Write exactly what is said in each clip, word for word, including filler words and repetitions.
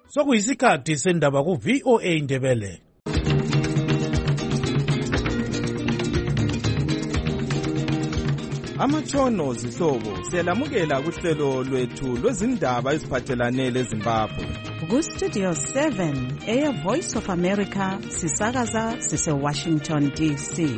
Sokuyisikhathi sendaba ku V O A Ndebele. Amatshono zihlobo siyalamukela kuhlelo lwethu lwezindaba eziphathelane leZimbabwe. Ku Studio seven eya Voice of America sisakaza sise Washington D C.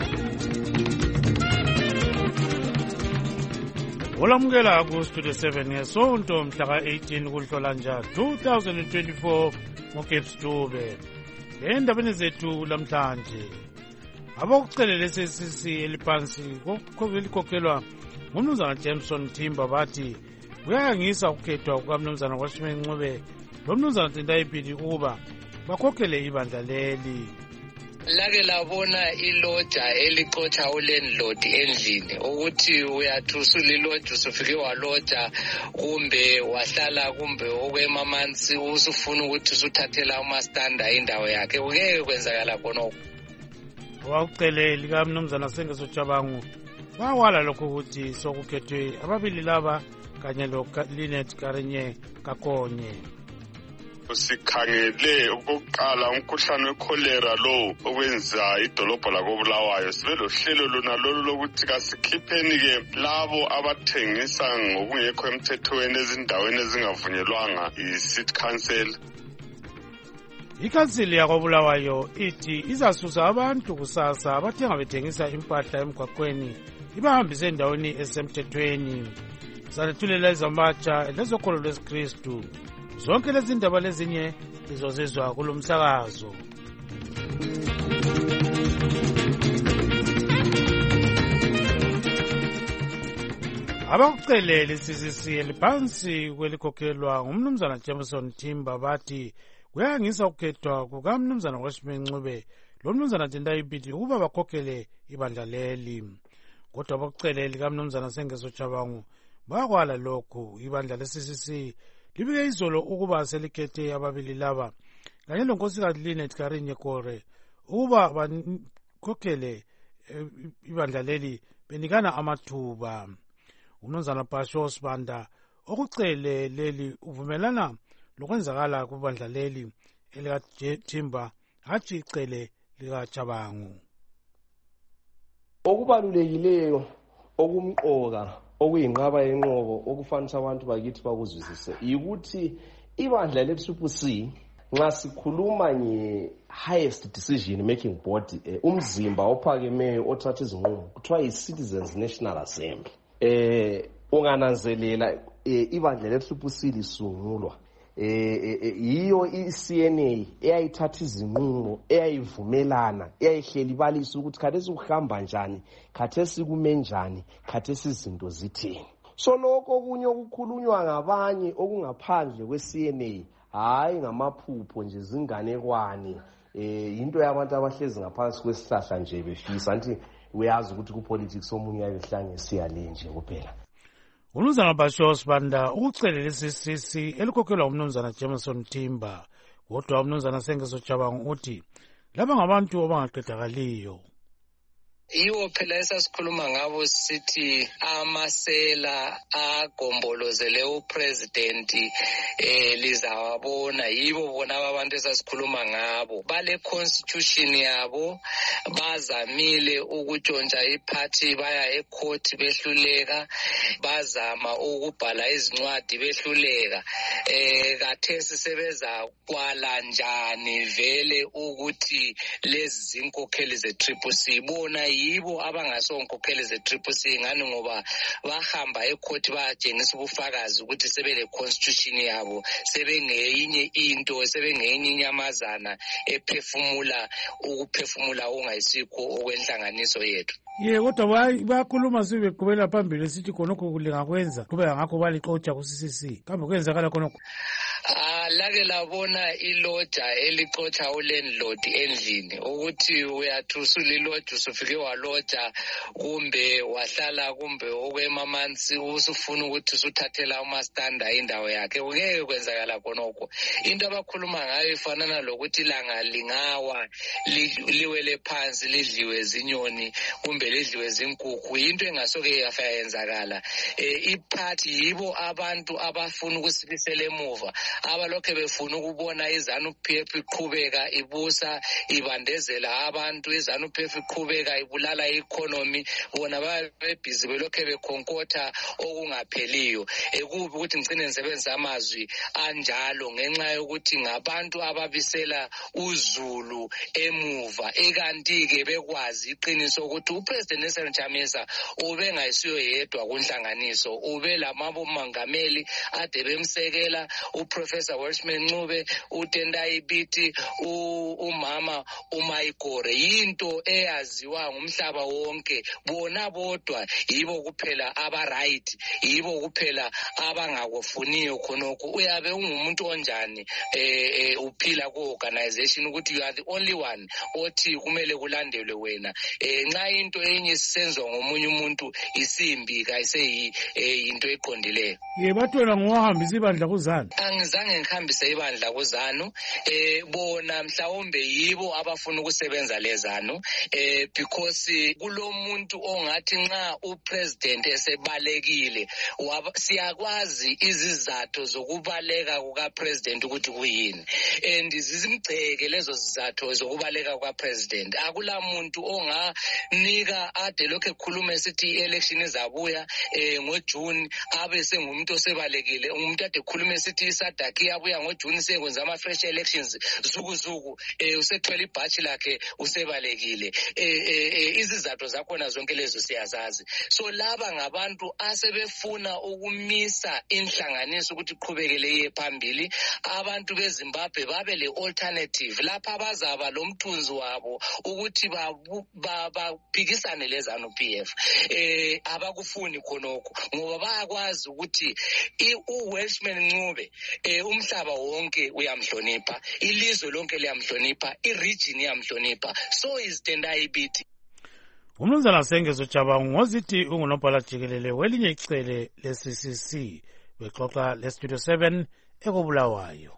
Olamukela ku Studio seven ngesonto mhla ka eighteen kuNhlolanja two thousand twenty-four ngoCape Stube. Endabeni zethu lamhlanje abakucelela S C C eliphansi kokukhokelwa ngumnumzana Jameson Timba bathi kuyangisa ukukhethwa kukamnumzana Washington Ncube lomnumzana Tendayipidi ukuba bakhokhele ibandla leli. Lake labona iloja elixotsha ulandlord endlini ukuthi uyathusula iloja usufike waloja kumbe wahlala kumbe okwemamansi usufuna ukuthi usuthathela umastanda indawo yakhe ungeke kwenzakala khonokho. Wakucele likamnumzana Sengezo Chabangu bawala lokho ukuthi sokukhethwe ababili laba kanye lo Linet Karenye Kakonye. Sikhangele ukuqala umkhuhlane wecholera lo okwenza idolobha lakobulawayo sibe lohlelo lona lolu lokuthi kasikhipheni ke labo abathengisa ngokungekho emthethweni ezindaweni ezingavunyelwanga i-city council. Ikhansili yakobulawayo ithi izasusa abantu kusasa abathenga bethengisa impahla emgwaqweni ibahambise endaweni esemthethweni. Salethulela izamatsha lezokholo lwesikristu. Zonke lezi ndaba lezinye izozizwa kulomsakazo. Abakucelela C C C eliphansi kwelikhokhelwa ngumnumzana Jameson Timba bathi kuyangisa ukukhethwa kukamnumzana Washington Ncube lomnumzana Tendayipidi ukuba bakhokhele ibandla leli. Kodwa abakucelela likamnumzana Sengezo Chabangu bakwala lokhu ibandla le C C C libike izolo ukuba selikhethe ababili laba kanye lonkosikazi Linet Karenye Kore ukuba bakhokhele ibandla leli benikana amathuba. Umnumzana Basho Sibanda okucele leli uvumelana lokwenzakala kubandla leli elikaThimba hatshi icele likaChabangu. Okubalulekileyo okumqoka okuyinqaba yenqobo okufanele abantu bakithi bakuzwisise ukuthi ibandla le-Triple C nxa sikhuluma nge-highest decision making body umzimba ophakemeyo othatha izinqumo kuthiwa yi-Citizens National Assembly. Eh ungananzelela ibandla le-Triple C lisungulwa yiyo i-C N A eyayithatha izinqumo eyayivumelana eyayihlela ibalisa ukuthi khathesi ukuhamba njani khathesi kume njani khathesi izinto zithini. So lokho okunye okukhulunywa ngabanye okungaphandle kwe-C N A hayi ngamaphupho nje zinganekwane eh into yabantu abahlezi ngaphansi kwesihlahla nje befisa anti uyazi ukuthi kupolitics omunye ayehlange siyale nje kuphela. Umnumzana Basho Sibanda ukucelela C C C elikhokhelwa umnumzana Jameson Timba kodwa umnumzana Sengezo Chabangu uthi laba ngabantu abangaqedakaliyo. Yiwo phela esasikhuluma ngabo sithi amasela agombolozele upresident eh lizawabona yibo bona abantu esasikhuluma ngabo bale constitution yabo bazamile ukutshontsha iparty baya ecourt behluleka bazama ukubhala izincwadi behluleka eh kathesi sebeza kwala njani vele ukuthi lezi zinkokheli ze-Triple C bona yibo abangasonkokheli ze-Triple C ngani ngoba bahamba ecourt bayatshengisa ubufakazi ukuthi sebele constitution yabo sebengeyinye into sebengeyinye inyamazana ephefumula ukuphefumula ongayisikho okwenhlanganiso yethu. Ye kodwa bayakhuluma sibe beqhubela phambili sithi khonokho kulingakwenza kube ngakho balixotsha ku C C C kambe kwenzakala khonokho. Ah lake labona iloja elixotsha ulandlord endlini ukuthi uyathusula iloja usufike waloja kumbe wahlala kumbe okwemamansi usufuna ukuthi usuthathela umastanda indawo yakhe ungeke kwenzakala khonokho. Into abakhuluma ngayo ifanana lokuthi ilanga lingawa liwele phansi lidliwe zinyoni kumbe lidliwe zinkukhu into engasoke yafa yenzakala. Eh iparty yibo abantu abafuna ukusibisela emuva abalokhe befuna ukubona iZANU-P F iqhubeka ibusa ibandezela abantu, iZANU-P F iqhubeka ibulala i-economy, bona babebhizi belokhe bekhonkotha okungapheliyo. Ekubi ukuthi ngicine ngisebenzisa amazwi anjalo ngenxa yokuthi ngabantu ababisela uzulu emuva, ekanti-ke bekwazi iqiniso ukuthi uPresident Nelson Chamisa ube ngayisiyo yedwa kunhlanganiso, ube lamabomongameli ade bemsekela, uProfessor Welshman Ncube, uTendai Biti, umama uMaigore. Yinto eyaziwa ngumhlaba wonke, bona bodwa yibo kuphela aba right, yibo kuphela abangakufuniyo khonokho. Uyabe ungumuntu onjani eh uphila ku organization ukuthi you are the only one othi kumele kulandelwe wena. Eh nxa into enye sisenzwa ngomunye umuntu isimbi kayiseyi into eqondileyo. Yebathwena ngohambisa ibandla kuZANU. Angizange ngihambise ibandla kuZANU, eh bona mhlawumbe yibo abafuna ukusebenza leZANU, eh because kulomuntu ongathi nxa upresident esebalekile siyakwazi izizathu zokubaleka kukapresident ukuthi kuyini, and zizimgceke lezo zizathu zokubaleka kukapresident. Akula muntu onganika ade lokho ekhuluma esithi i-election izabuya eh ngoJune abe sengumuntu osebalekile, umuntu ade ekhuluma esithi iSADC iyabuya ngoJune sekwenza ama fresh elections zuku zuku eh usethwele ibhatshi lakhe usebalekile. Eh izizathu zakhona zonke lezo siyazazi. So laba ngabantu asebefuna ukumisa inhlanganiso ukuthi iqhubekele iye phambili. Abantu beZimbabwe babe le alternative lapha bazaba lomthunzi wabo ukuthi baphikisane leZANU-P F. Eh abakufuni khonokho ngoba bayakwazi ukuthi uWelshman Ncube eh umhlaba wonke uyamhlonipha, ilizwe lonke liyamhlonipha, iregion iyamhlonipha, so is Tendai Biti. Umnumzana Sengezo Jabangu ngozithi ungunobhala jikelele welinye icele le-C C C bexoxa le-Studio seven ekobulawayo.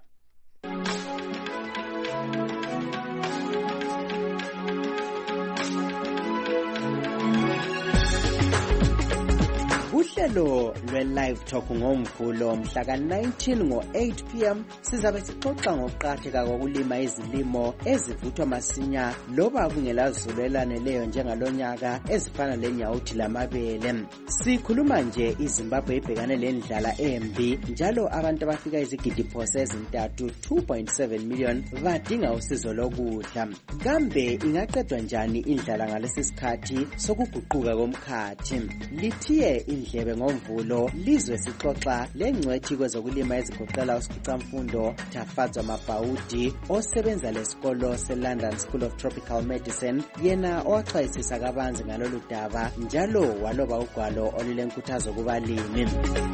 Uhlelo lwe-Live Talk ngoMvulo mhla ka nineteen ngo eight p m sizabe sixoxa ngokuqhatheka kokulima izilimo ezivuthwa masinya loba kungelazulu elaneleyo njengalonyaka ezifana lenyawuthi lamabele. Sikhuluma nje iZimbabwe ibhekane lendlala embi njalo abantu abafika izigidi phose ezintathu two point seven million badinga usizo lokudla. Kambe ingaqedwa njani indlala ngalesi sikhathi sokuguquka komkhathi? Lithiye indlebe ngoMvulo lizwe sixoxa lengcwethi kwezokulima ezigoqela uSipicamfundo Tafadzwa Mabhaudi osebenza lesikolo seLondon School of Tropical Medicine, yena owaxwayisisa kabanzi ngalolu daba njalo waloba ugwalo olulenkuthazo kubalimi.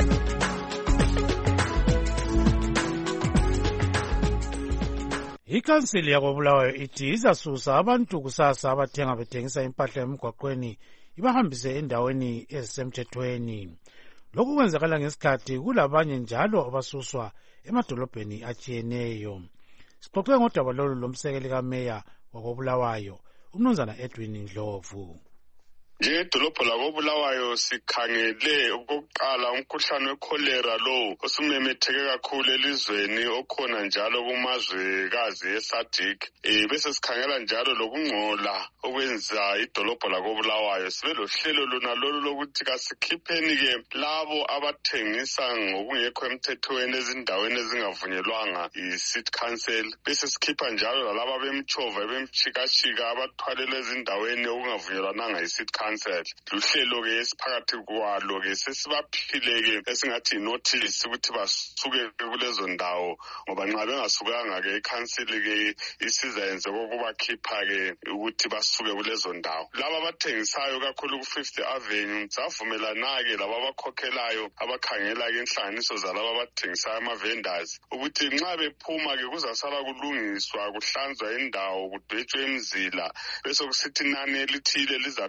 Ikhansili yakobulawayo ithi izasusa abantu kusasa abathenga bethengisa impahla emgwaqweni ibahambise endaweni ezisemthethweni. Lokhu kwenzakala ngesikhathi kulabanye njalo abasuswa emadolobheni atshiyeneyo. Sixoxe ngodaba lolu lomsekeli kameya wakobulawayo uMnumzana Edwin Ndlovu. Njengedolobho lakobulawayo sikhangele okokuqala umkhuhlane wecholera lo osumemetheke kakhulu elizweni okhona njalo kumazwekazi eSADC. Eh bese sikhangela njalo lokungcola okwenza idolobho lakobulawayo. Sibe lohlelo lona lolu lokuthi kasikhipheni ke labo abathengisa ngokungekho emthethweni ezindaweni ezingavunyelwanga i-City Council. Bese sikhipha njalo lalabo bemchova bemchikachika abathwalela ezindaweni okungavunyelwananga i-City Council. Luhlelo ke esiphakathi kwalo ke sesibaphile ke esingathi notice ukuthi basuke kulezo ndawo ngoba nxa bengasukanga ke iCouncil ke isizenze kokubakhipha ke ukuthi basuke kulezo ndawo. Laba abathengisayo kakhulu ku Fifth Avenue savumelana ke laba abakhokhelayo abakhangela ke inhlanganiso zalabo abathengisayo ama vendors ukuthi nxa bephuma ke kuzasala kulungiswa kuhlanzwa indawo kudwetshwe imizila bese kusithi nani elithile lizaphenduka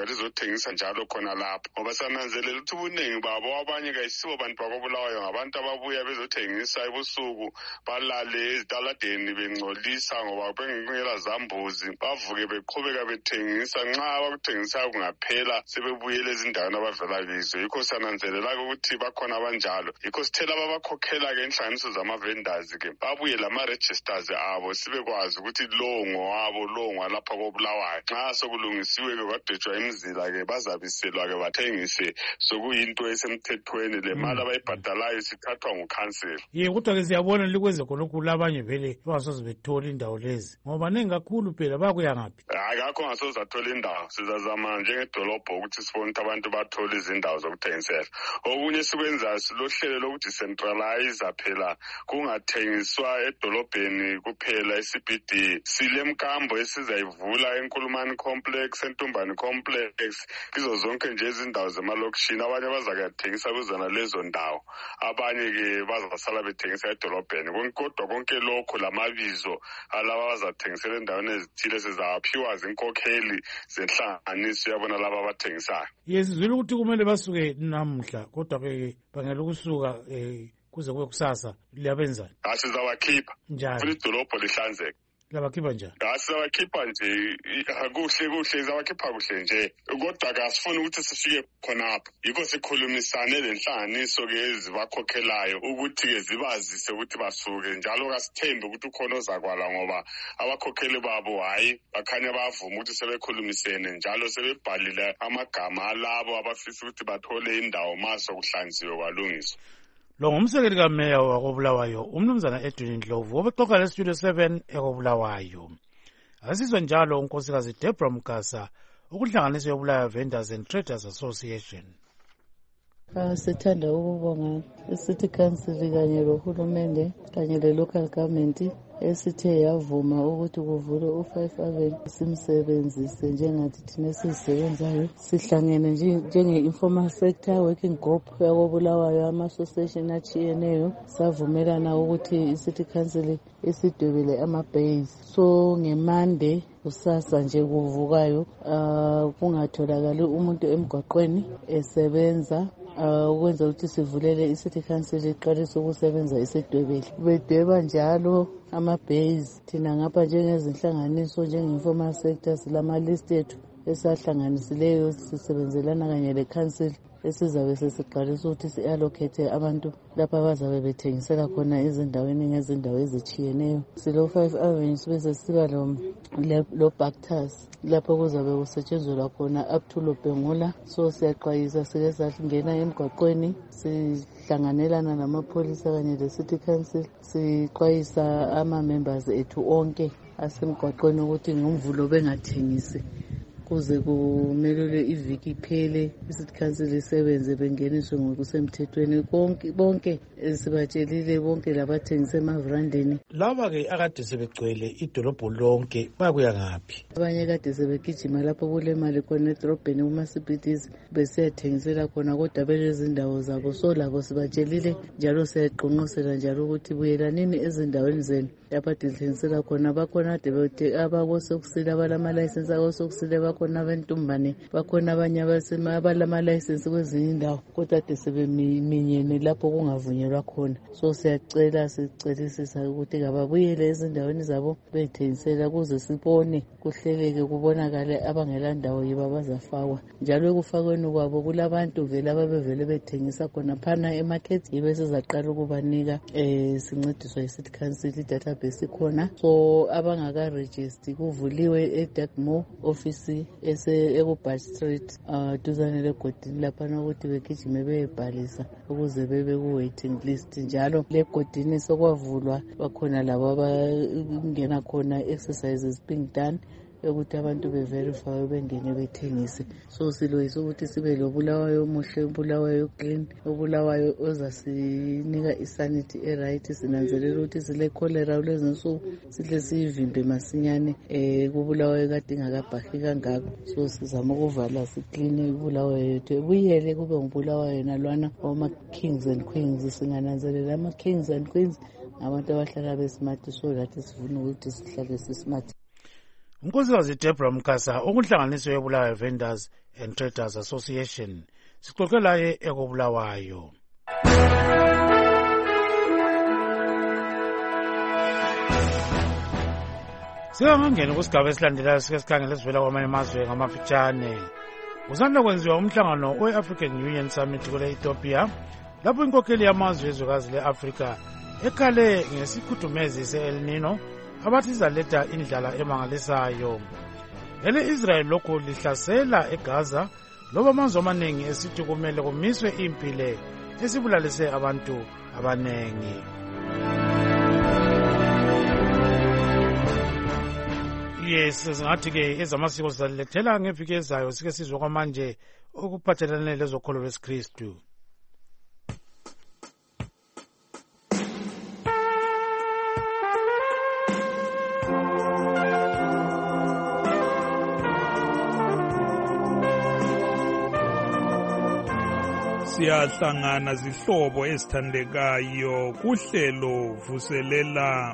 lizothengisa njalo khona lapho ngoba sananzelela ukuthi ubuningi babo abanye kayisibo bantu bakobulawayo ngabantu ababuya bezothengisa ebusuku balale ezitaladeni bengcolisa ngoba bengela zambuzi bavuke beqhubeka bethengisa nxa abakuthengisayo kungaphela sebebuyela ezindaweni abavela kizo yikho sananzelela ukuthi bakhona abanjalo yikho sithela babakhokhela-ke inhlanganiso zama-vendors-ke babuye lama-registers abo sibekwazi ukuthi lowo ngowabo lowo ngwalapha kobulawayo nxa sokulungisiwe-ke kwadwetshwa imizila-ke bazabiselwa-ke bathengise sokuyinto esemthethweni le mali abayibhadalayo sithathwa ngukhansela. Ye kodwa-ke siyabona likwenze khonokhu labanye vele bangasoze bethola indawo lezi ngoba ningi kakhulu phela bakuya ngaphi? Hayi kakho ngasoze athola indawo sizazama njengedolobho ukuthi sibone ukuthi abantu bathole izindawo zokuthengisela. Okunye sikwenzayo silohlelo lokudecentralize phela kungathengiswa edolobheni kuphela e-C B D. Sile mkambo esizayivula eNkulumani complex, eNtumbani complex, kizo zonke nje izindawo zemalokishini abanye bazakuyathengisa kuzona lezo ndawo abanye-ke bazasala bethengisa edolobheni kodwa konke lokho lamabizo alaba bazathengisela endaweni ezithile sizaphiwa zinkokheli zenhlanganiso yabona laba abathengisayo. Yesizwile ukuthi kumele basuke namuhla kodwa-ke bangela ukusuka um kuze kube kusasa liyabenzani? Asizawakhipha njani funa idolobho lihlanzeke. Labakhipha njani? Asizawakhipha nje kuhle kuhle sizawakhipha kuhle nje kodwa-ke asifuni ukuthi sifike khonapho yikho sikhulumisane lenhlanganiso-ke ezibakhokhelayo ukuthi-ke zibazise ukuthi basuke njalo kasithembe ukuthi ukhona ozakwala ngoba abakhokheli babo hhayi bakhanya bavuma ukuthi sebekhulumisene njalo sebebhalile amagama alabo abafisa ukuthi bathole indawo maso kuhlanziwe kwalungiswa. Lo ngumsekeli kameya wakobulawayo umnumzana Edwin Ndlovu obexoxa lestudio seven ekobulawayo. Asizwe njalo unkosikazi Deborah Mgasa ukuhlanganiso yobulawayo Vendors and Traders Association. Sithanda ukubonga i-City Council kanye lohulumende kanye le-local government esithe yavuma ukuthi kuvule u-Five Avenue simsebenzise njengathi thina esisebenzayo sihlangene njenge-informal sector working group yakobulawayo ama-association achiyeneyo savumelana ukuthi i-City Council isidwebele ama-base so ngeMonday kusasa nje kuvukayo uh, kungatholakali umuntu emgwaqweni esebenza ukwenza uh, ukuthi sivulele i-City Council iqalise ukusebenza isidwebele bedweba njalo ama-base thina ngapha njengezinhlanganiso njenge-informal sector silama-list ethu esahlanganisileyo sisebenzelana kanye le-council esizabe sesiqalisa ukuthi si-allocate abantu lapha abazabe bethengisela khona ezindaweni ngezindawo ezichiyeneyo. Silo-Five Avenue sibe sesiba lo-Bactus lapho kuzabe kusetshenzelwa khona up to Lobhengula. So siyaxwayisa sike sangena emgwaqweni sihlanganelana namapholisa kanye le-City Council sixwayisa ama-members ethu onke asemgwaqweni ukuthi ngomvulo bengathengisi kuze kumelele iviki iphele i-City Council isebenze bengeniswe ngokusemthethweni konke bonke sibatshelile bonke labathengisa emavrandeni. Laba-ke akade sebegcwele idolobho lonke bakuya ngaphi? Abanye kade sebegijima lapho kule mali khona edorobheni kuma-C B Ds besiyathengisela khona kodwa belezindawo zabo so labo sibatshelile njalo siyaqonqosela njalo ukuthi buyelanini ezindaweni zenu lapha dithengisela khona bakhona ade abakosokusile abalama-license akosokusile bakhona abentumbane bakhona abanye abalama-license kwezinye indawo kodwa ade sebeminyene lapho kungavunyelwa khona. So siyacela sicelisisa ukuthi kababuyele ezindaweni zabo bethengisela kuze sibone kuhleleke kubonakale abangela ndawo yibo abazafakwa njalo ekufakweni kwabo kulabantu vele ababevele bethengisa khona phana emarket yibe sizaqala ukubanika eh sincediswa yi-City Council database ikhona so abangaka-register kuvuliwe eDagmore office ese-Ebubat Street uh, duzane legodini laphana ukuthi begijime beyebhalisa ukuze bebe ku-waiting list njalo legodini sokwavulwa bakhona labo abangena khona exercises being done ukuthi abantu beverify bengene bethengise. So siloyisa ukuthi sibe lobulawayo omuhle obulawayo clean obulawayo ozasinika isanity eright sinanzelela ukuthi sile cholera kulezinsuku sihle siyivimbe masinyane eh kubulawayo kade ingakabhahi kangako so sizama ukuvala siclean ubulawayo yethu ebuyele kube ngubulawayo nalwana oma kings and queens singananzelela ama kings and queens abantu abahlala besmart so that sifuna ukuthi sihlale sismart. unkosikazi Deborah Mkasa okunhlanganiso yebulawayo Vendors and Traders Association. Sixoxe laye ekobulawayo. Singangena kusigaba esilandelayo sike sikhangele sivela kwamanye amazwe ngamafitshane. Usanda kwenziwa umhlangano we-African Union Summit kule Ethiopia, lapho inkokheli yamazwe ezwekazi le-Afrika ekhale ngesikhudumezi se-El Nino abathi izaletha indlala emangalisayo. Ele-Israel lokhu lihlasela eGaza, loba amazwe amaningi esithi kumele kumiswe impile esibulalise abantu abanengi. Yes, singathi-ke ezamasiko sizalilethela ngeviki ezayo sike sizwe kwamanje okuphathelane lezokholo lwesikristu. Siyahlangana zihlobo ezithandekayo kuhlelo vuselela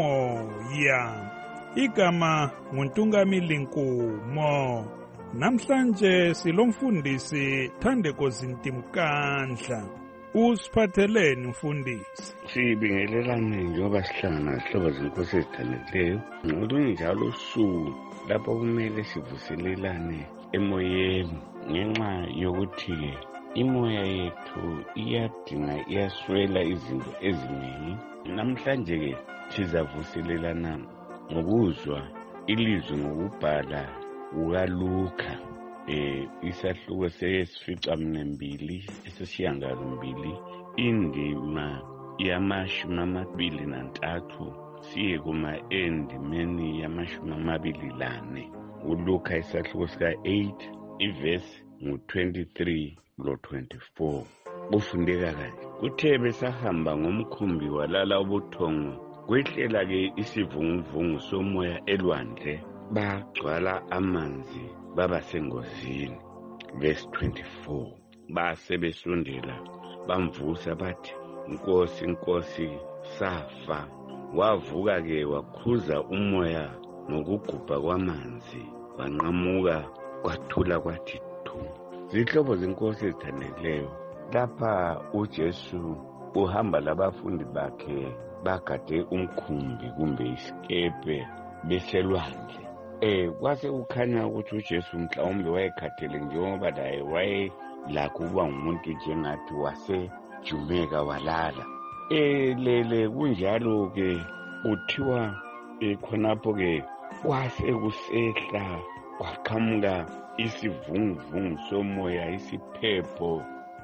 umoya. Igama nguNtungamili Nkumo. Namhlanje silomfundisi Thandeko Zintimkandla. Usiphatheleni mfundisi? Sibingelelane njengoba sihlangana zihlobo zenkosi ezithandekayo. Ngolunye njalo usuku lapho kumele sivuselelane emoyeni ngenxa yokuthi imoya yethu iyadinga iyaswela izinto eziningi. Namhlanje ke sizavuselelana ngokuzwa ilizwi ngokubhala kukaLuka eh isahluko sesificaminwembili esesishiyagalombili indima yamashumi amabili nantathu siye kuma endimeni yamashumi amabili lane. uLuka isahluko sika eight ivesi ngu twenty-three lo twenty-four. Kufundeka kanje, kuthe besahamba ngomkhumbi walala ubuthongo kwehlela ke isivunguvungu somoya elwandle, bagcwala amanzi baba sengozini. Verse twenty-four. Base besondela bamvusa bathi, Nkosi, Nkosi, safa. Wavuka ke wakhuza umoya ngokugubha kwamanzi, wanqamuka kwathula kwathi thu. Zihlobo zenkosi ezithandekayo, lapha uJesu uhamba labafundi bakhe bagade umkhumbi kumbe isikepe beselwandle. Eh kwase ukhanya ukuthi uJesu mhlawumbe wayekhathele njengoba laye waye lakho kuba ngumuntu njengathi wasejumeka walala. Eh lele kunjalo ke uthiwa khonapho ke kwase kusehla kwaqhamuka isivunguvungu somoya, isiphepho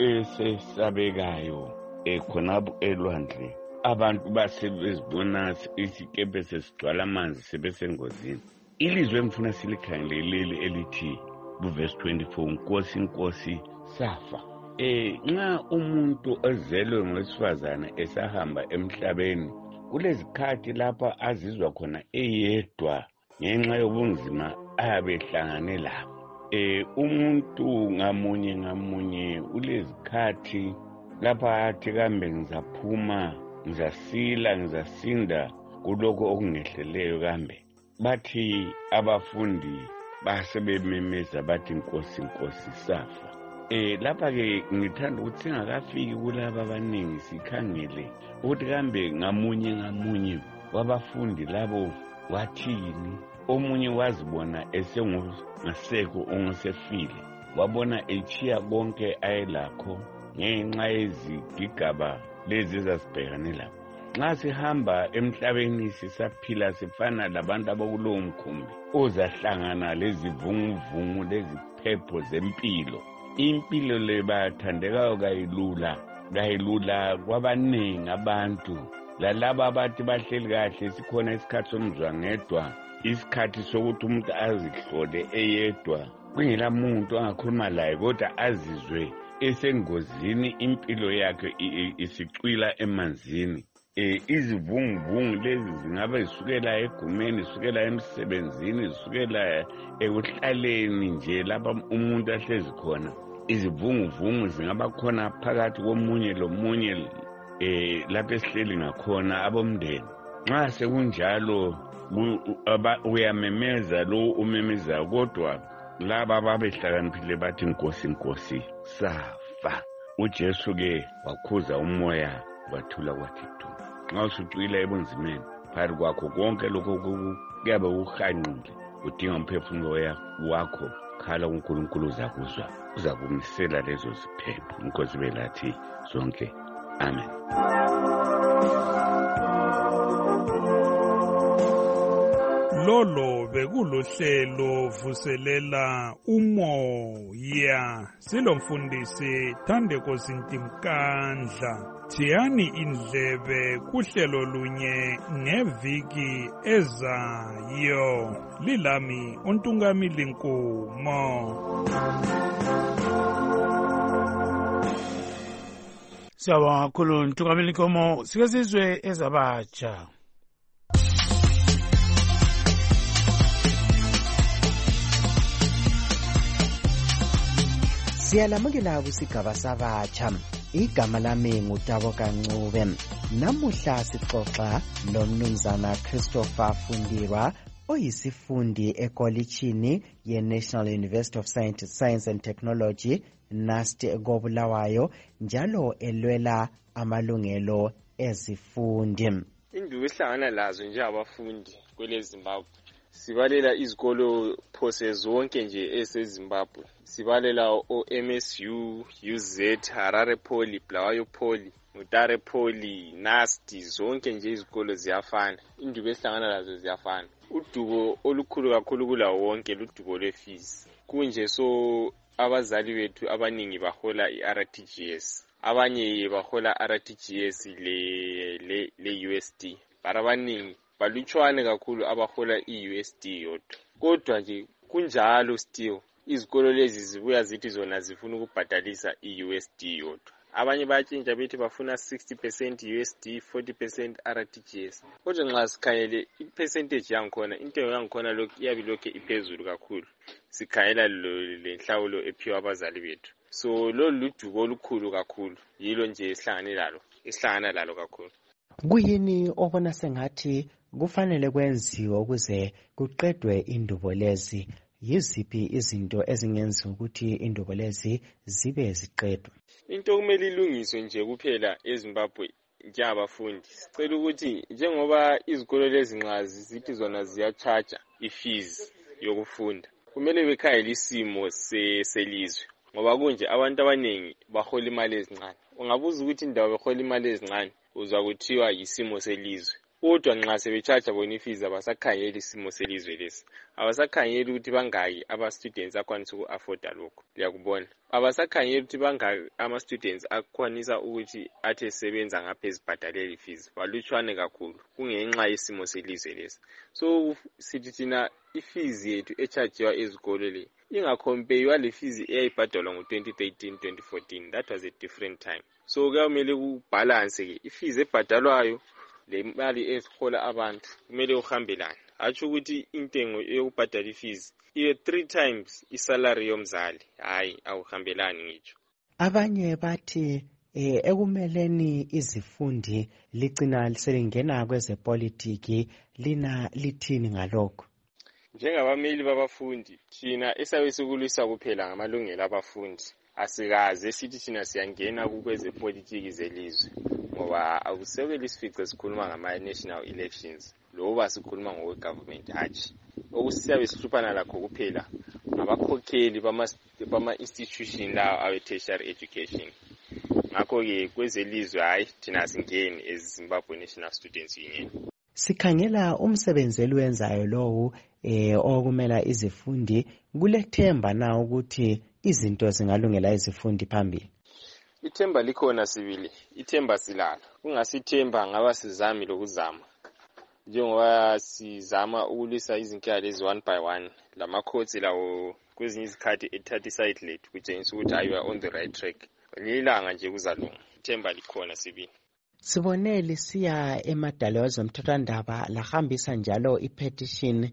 esesabekayo ekhonapho elwandle. Abantu basebezibona isikepe sesigcwala amanzi sebesengozini. Ilizwe emfuna silikhangelele elithi kuverse twenty-four, Nkosi, Nkosi, safa. Eh nxa umuntu ozelwe ngowesifazana esahamba emhlabeni, kulezikhathi lapha azizwa khona eyedwa ngenxa yobunzima abehlangane labo. Eh umuntu ngamunye ngamunye ulezikhathi lapha athi kambe ngizaphuma, ngizasila, ngizasinda kuloko okungehleleyo kambe. Bathi abafundi basebememeza bathi, Nkosi, Nkosi, safa. Eh lapha ke ngithanda ukuthi singakafiki kulaba abaningi sikhangele ukuthi kambe ngamunye ngamunye wabafundi labo wathini. Omunye wazibona esengaseko ongasefile, wabona echiya konke ayelakho ngenxa yezigigaba lezi ezasibhekane lapho. Nxa sihamba emhlabeni sisaphila sifana labantu abakulowo mkhumbi ozahlangana lezivunguvungu leziphepho zempilo. Impilo le bathandekayo kayilula, kayilula kwabaningi abantu. Lalaba abathi bahleli kahle sikhona isikhathi somzwangedwa, isikhathi sokuthi umuntu azihlole eyedwa, kungela muntu angakhuluma laye kodwa azizwe esengozini, impilo yakhe isicwila emanzini. Eh izivunguvungu lezi zingaba zisukela egumeni, zisukela emsebenzini, zisukela ekuhlaleni nje lapha umuntu ahlezi khona. Izivunguvungu zingaba khona phakathi komunye lomunye eh lapho esihleli ngakhona abomndeni. nxa sekunjalo uyamemeza lo umemeza, kodwa laba ababehlakaniphile bathi nkosi nkosi safa. uJesu-ke wakhuza umoya wathula kwathi du. Nxa usucwila ebunzimeni phakathi kwakho konke lokho kuyabe kuhanqile, udinga umphefumulo wakho, khala kuNkulunkulu uzakuzwa, uzakumisela lezo ziphepho. Inkosi belathi zonke amen. Lolo bekulohlelo vuselela umoya. Silomfundisi Thandeko Sintimkandla. Thiyani indlebe kuhlelo lunye ngeviki ezayo. Lilami uNtungamili Nkomo. Siyabonga kakhulu Ntungamili Nkomo. Sike sizwe ezabatsha. Siyalamukela kusigaba sabatsha. Igama lami nguTabo Kancube. Namuhla sixoxa lomnumzana Christopher Fundirwa oyisifundi ekolitshini ye-National University of Science, Science and Technology N U S T koBulawayo, njalo elwela amalungelo ezifundi. Induku ehlangana lazo nje abafundi kwele Zimbabwe. Sibalela izikolo phose zonke nje eseZimbabwe. Sibalela o M S U, U Z, Harare Poly, Bulawayo Poly, Mutare Poly, N U S T, zonke nje izikolo ziyafana. Induku ehlangana lazo ziyafana. Udubo olukhulu kakhulu kula wonke ludubo lwe-fees. Kunje so abazali bethu abaningi bahola i-R T G S. Abanye bahola R T G S le le le U S D. Barabaningi balutshwane kakhulu abahola i-U S D yodwa. Kodwa nje kunjalo still izikolo lezi zibuya zithi zona zifuna ukubhadalisa i-U S D yodwa. Abanye bayatshintsha bethi bafuna sixty percent U S D, forty percent R T G S. Kodwa nxa sikhangele i-percentage yangikhona, intengo yangikhona lokhu iyabe lokhu iphezulu kakhulu. Sikhangela lenhlawulo ephiwa abazali bethu. So lo ludubo olukhulu kakhulu yilo nje esihlangane lalo, esihlangana lalo kakhulu. Kuyini obona sengathi kufanele kwenziwe ukuze kuqedwe indubo lezi? Yiziphi izinto ezingenza ukuthi indubo lezi zibe ziqedwe? Into kumele ilungiswe nje kuphela eZimbabwe njengabafundi. Sicela ukuthi njengoba izikolo lezi nxa zithi zona ziyachaja i-fees yokufunda, kumele bekhayele isimo selizwe. Ngoba kunje abantu abaningi bahola imali ezincane. Ungabuza ukuthi indawo behola imali ezincane uzwa kuthiwa yisimo selizwe. Kodwa nxa sebechaja bona i-fees abasakhangeli isimo selizwe lesi. Abasakhangeli ukuthi bangaki aba-students akwanisa uku-afforda lokho. Liyakubona. Abasakhangeli ukuthi bangaki ama-students akwanisa ukuthi athi esebenza ngapha ezibhadalela i-fees. Balutshwane kakhulu kungenxa yesimo selizwe lesi. So sithi thina i-fees yethu echajiwa ezikolo le ingakhompeywa le fees eyayibhadalwa ngo-twenty thirteen twenty fourteen. That was a different time. So kuyamele kubalance ke i-fees ebhadalwayo le mali ezihola abantu kumele uhambelane. Atsho ukuthi intengo yokubhadala i-fees iye three times isalary yomzali. Hayi awuhambelani ngitsho. Abanye bathi eh ekumeleni izifundi ligcina selingena kwezepolitiki, lina lithini ngalokho? Njengabameli babafundi thina esabe sikulwisa kuphela ngamalungelo abafundi, asikaze sithi thina siyangena kwezepolitiki zelizwe, ngoba akusekeli isifice sikhuluma ngama-national elections loba sikhuluma ngokwe-government hatshi. Okusiyabe sihluphana lakho kuphela ngabakhokheli bama-institution lawo awe-tertiary education. Ngakho-ke kwezelizwe hayi thina asingeni eZimbabwe National Students Union. Sikhangela umsebenzi eliwenzayo lowo eh okumela izifundi, kulethemba na ukuthi izinto zingalungela izifundi phambili? Ithemba likhona sibili, ithemba silala. Kungasithemba ngaba sizami lokuzama. Njengoba sizama ukulisa izinkinga lezi one by one, lamakhosi lawo kwezinye izikhathi ethatha iside lethu kutshengisa ukuthi you are on the right track. Lilanga nje kuzalunga. Ithemba likhona sibili. Sibone lisiya emadalo ezomthethwandaba lahambisa njalo i-petition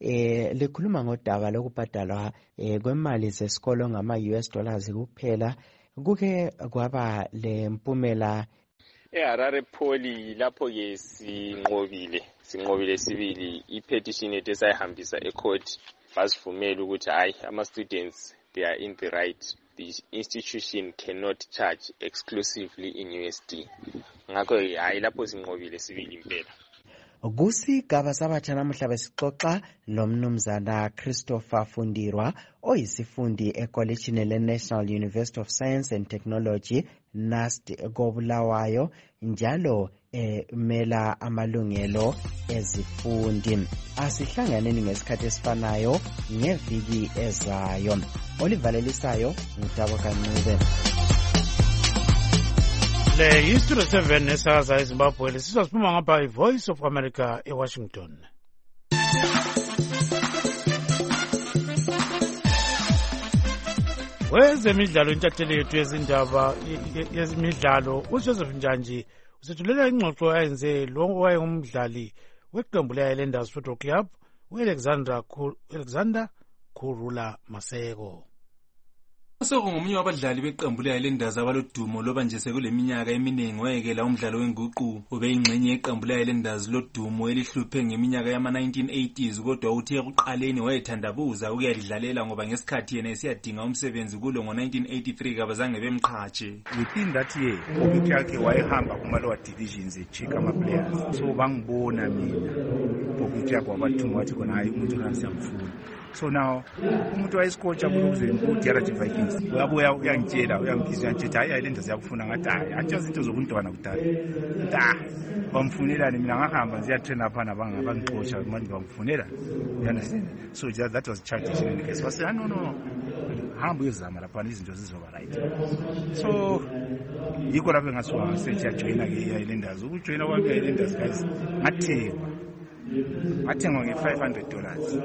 eh likhuluma ngodaba lokubhadalwa eh kwemali zesikolo ngama-U S dollars kuphela. Kuke kwaba le mpumela eHarare Poly lapho ke sinqobile sinqobile sibili i-petition yethu esayihambisa ecourt basivumela ukuthi hayi ama-students they are in the right, the institution cannot charge exclusively in U S D. Ngakho hayi lapho sinqobile sibili impela. Kusigaba sabatsha namuhla besixoxa lomnumzana Christopher Fundirwa oyisifundi ekolejini le-National University of Science and Technology N U S T koBulawayo njalo emela amalungelo ezifundi. Asihlanganeni ngesikhathi esifanayo ngeviki ezayo. Olivalelisayo ngutabo kancube. Le History seven esakaza eZimbabwe lesizwa siphuma ngapha iVoice of America eWashington. Wezemidlalo intatheli yethu yezindaba yezimidlalo uJoseph Njanji usethulela ingxoxo ayenze lo owayengumdlali weqembu le-Highlanders Football Club uAlexander Alexander Khurula Maseko. Maseko ngomunye wabadlali beqembu le-Highlanders abalodumo loba nje sekuleminyaka eminingi wayekela umdlalo wenguqu ubeyingxenye yeqembu le-Highlanders lodumo elihluphe ngeminyaka yama nineteen eighties kodwa uthi ekuqaleni wayethandabuza ukuyadlalela ngoba ngesikhathi yena esiyadinga umsebenzi kulo ngo nineteen eighty-three kabazange bemqhatshe. Within that year ubiki yakhe wayehamba kuma lower divisions echika ama players so bangibona mina ubiki yakhe wabathuma wathi khona hayi umuntu nasiyamfuna. So now umuntu wayesikotsha kulokuze uDRG Vikings uyabuya uyangitshela uyangikhiza nje hayi Highlanders yakufuna ngathi hayi athi izinto zobuntwana kudala da bamfunelani mina ngahamba nje train apha nabanga bangixotsha manje bamfunela you understand. So just that was childish in the case was no no hamba uyezama lapha izinto zizoba right. So yikho lapho ngasuka search yajoina ke Highlanders ukujoina kwakhe Highlanders guys ngathengwa ngathengwa nge-five hundred dollars.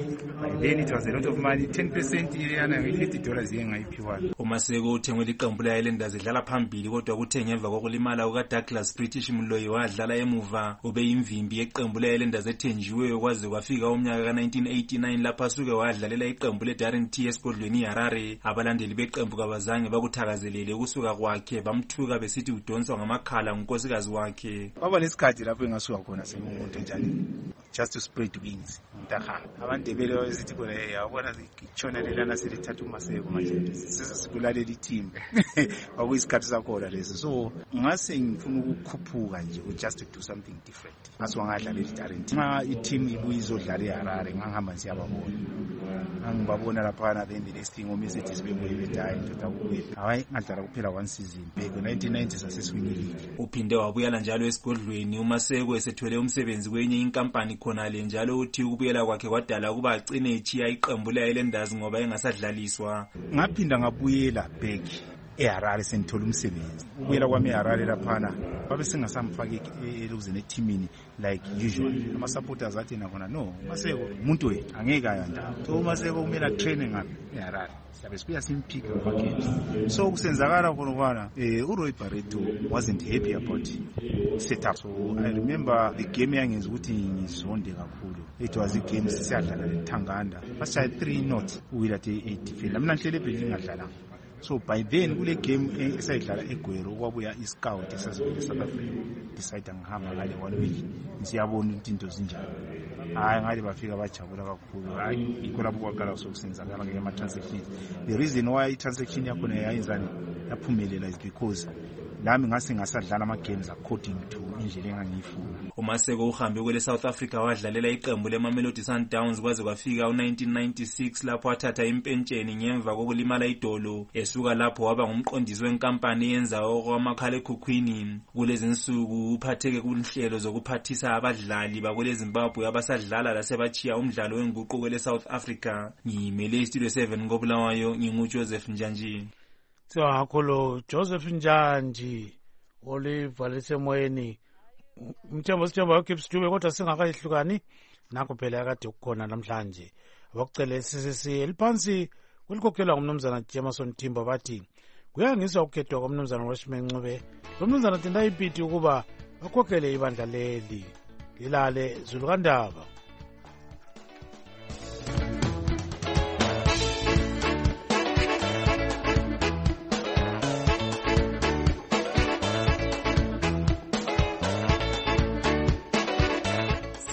By then it was a lot of money. ten percent iyana nge-fifty dollars yengayiphiwa. uMaseko uthengwe liqembu le-Highlanders edlala phambili kodwa kuthe ngemva kokulimala kukaDouglas British Mloyi wadlala emuva ubeyimvimbi yeqembu le-Highlanders ethenjiweyo kwaze kwafika umnyaka ka nineteen eighty-nine lapha asuke wadlalela iqembu le-Darren T esigodlweni iHarare. Abalandeli beqembu kabazange bakuthakazelele ukusuka kwakhe bamthuka besithi udonswa ngamakhala ngunkosikazi wakhe. Baba lesikhathi lapho engasuka khona semuntu njani just to spread wings. Mtaha abantu bele sithi khona yabona itshona lelana selithatha uMaseko manje sesibulalela team akuyisikhathi sakhona lesi. So ngase ngifuna ukukhuphuka nje just to do something different. Ngase wangadlala iDarren ma i-team ibuye izodlala eHarare ngangihamba siyababona angibabona lapha na then the next thing omessages bebuye bedayi ndoda kubuye hayi ngadlala kuphela one season bheke nineteen ninety saseswini league. Uphinde wabuyela njalo esigodlweni uMaseko esethwele umsebenzi kwenye inkampani khona le njalo uthi ukubuyela kwakhe kwadala kuba agcine echiya iqembu le-Highlanders ngoba engasadlaliswa. Ngaphinda ngabuyela back eHarare sengithola umsebenzi. Ukuyela kwami eHarare laphana babe singasamfaki elokuzene eteamini like usual. Ama supporters athi nakhona no Maseko umuntu we angeke ayanda. So Maseko kumele training ngapha eHarare. Siyabe sibuya simphika ngama games. So kusenzakala khona kwana eh uRoy Barreto wasn't happy about setup. So I remember the game yangenza ukuthi ngizonde kakhulu. It was a game siyadlala leThanganda. Basiya three not uwila the eight fila. Mina nhlele ebhekile ngadlala. So by then kule game esayidlala eGwero kwabuya iscout esasivele South Africa decide ngihamba ngale one week siyabona ukuthi into zinjani. Hayi ngale bafika bajabula kakhulu. Hayi ikho lapho kwaqala sokusenzakala ngeke ama transactions. The reason why i-transaction yakho neyayenzani yaphumelela is because nami ngase ngasadlala ama games according to indlela engangiyifuna. uMaseko uhambe kwele South Africa wadlalela iqembu leMamelodi Sundowns kwaze kwafika u-nineteen ninety-six lapho wathatha impentsheni ngemva kokulimala idolo. Esuka lapho waba ngumqondisi wenkampani eyenza okwamakhala ekhukhwini. Kulezi insuku uphatheke kunhlelo zokuphathisa abadlali bakwele Zimbabwe abasadlala lasebachiya umdlalo wenguqu kwele South Africa. Ngimele iStudio seven ngoBulawayo nginguJoseph Njanji. Siwakhulu Joseph Njanji olivalise moyeni umthembo sithemba yokeep studio kodwa singakayihlukani nakho phela akade ukukhona namhlanje abakucele sisisi eliphansi kulikhokelwa ngumnumzana Jameson Timba bathi kuyangisa ukukhethwa komnumzana Washman Ncube lomnumzana Tenda ipiti ukuba bakhokhele ibandla leli lilale Zulukandaba.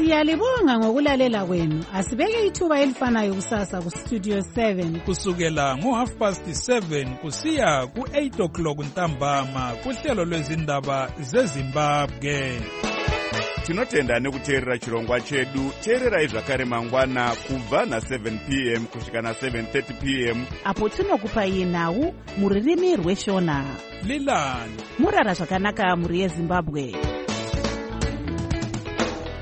Siyalibonga ngokulalela kwenu. Asibeke ithuba elifanayo kusasa ku Studio seven kusukela ngo half past seven kusiya ku eight o'clock ntambama kuhlelo lwezindaba zeZimbabwe. Tinotenda nekuteerera chirongwa chedu. Teererai zvakare mangwana kubva na seven p m kusvika na seven thirty p m apo tinokupai nhau muririmi rweshona. Lilani murara zvakanaka muri yeZimbabwe.